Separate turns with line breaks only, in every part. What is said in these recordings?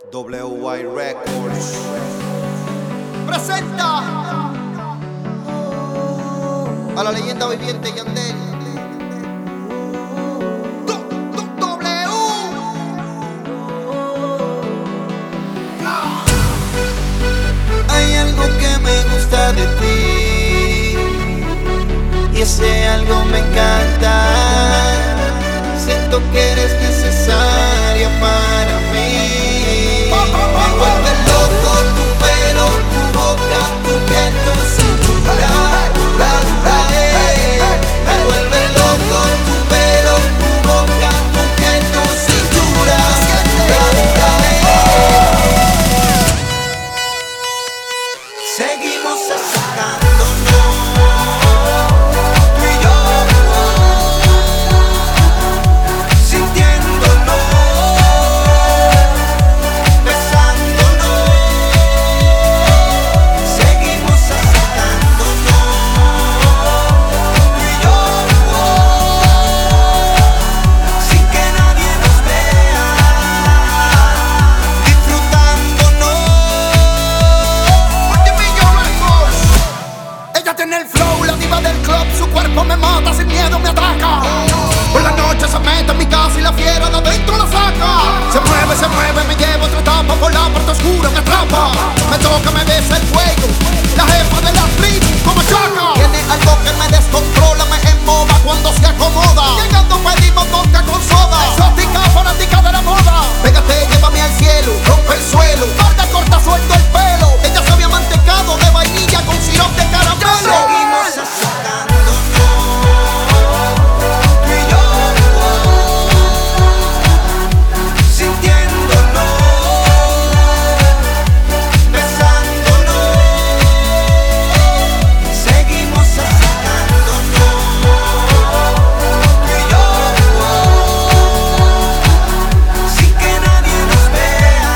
WY Records
presenta a la leyenda viviente Yandel.
Hay algo que me gusta de ti y ese algo me encanta. Siento que eres necesaria para mí. Me vuelve loco tu pelo, tu boca, tu piel, tu cintura. Me vuelve loco tu pelo, tu boca, tu piel, tu cintura. Seguimos acercándonos, tú y yo, sintiéndonos, besándonos. Seguimos acercándonos, tú y yo, sin que nadie nos vea, disfrutándonos.
Ella tiene el flow, la diva del club. Su cuerpo me mata, sin miedo me ataca. Por la noche se mete en mi casa y la fiera de adentro la saca. Se mueve, me lleva otra etapa. Por la parte oscura me atrapa. Me toca, me besa el cuello. La jefa de la tribu, como chaca. Tiene algo que me descontrola, me emboba cuando se acomoda. Llegando pedimos vodka con soda. Exótica, fanática de la moda. Pégate, llévame al cielo, rompe el suelo. Corta, corta, suelto el pelo. Ella se había mantecado de vainilla con sirope de caramelo.
Seguimos acercándonos, tú y yo, sintiéndonos, besándonos. Seguimos acercándonos, tú y yo, sin que nadie nos vea,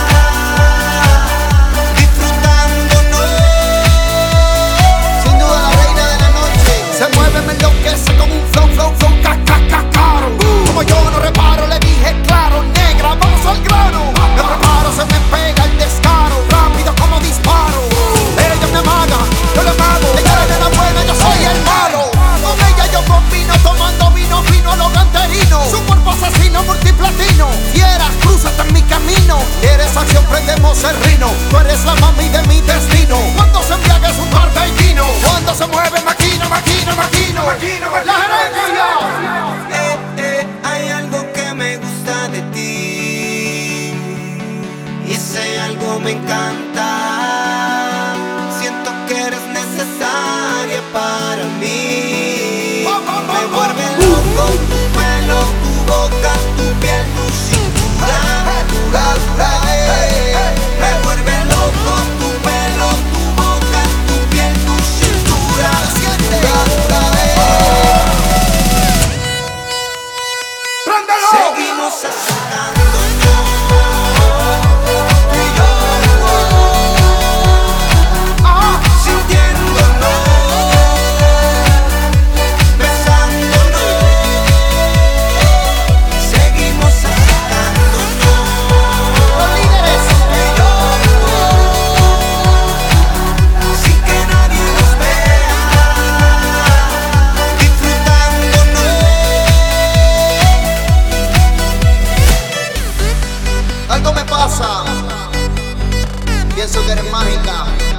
disfrutándonos.
Sin duda la reina de la noche. Se mueve, me enloquece con un flow, caro. Como yo no reparo, le dije claro, negra, vamos al grano. Me preparo, se me pega el descaro, rápido como disparo. Ella me amaga, yo la amago. Ella es la buena, yo soy el malo. Con ella yo combino, tomando vino, fino a lo canterino. Su cuerpo asesino, multiplatino. Fiera, crúzate en mi camino. Eres acción, prendemos el rino. Tú eres la mami de mi destino. Cuando se embriaga es un parte y vino. Cuando se mueve, maquino. La gerencia.
Hay algo que me gusta de ti y ese algo me encanta. Siento que eres necesaria para mí. Me vuelve loco tu pelo, tu boca, tu piel, tu cintura. Me vuelve loco tu pelo, tu boca, tu piel, tu cintura. Seguimos acercándonos, tú y yo, sintiéndonos, besándonos. Seguimos acercándonos,
Los líderes.
tú y yo, sin que nadie nos vea, disfrutándonos.
Algo me pasa. Pienso que eres mágica.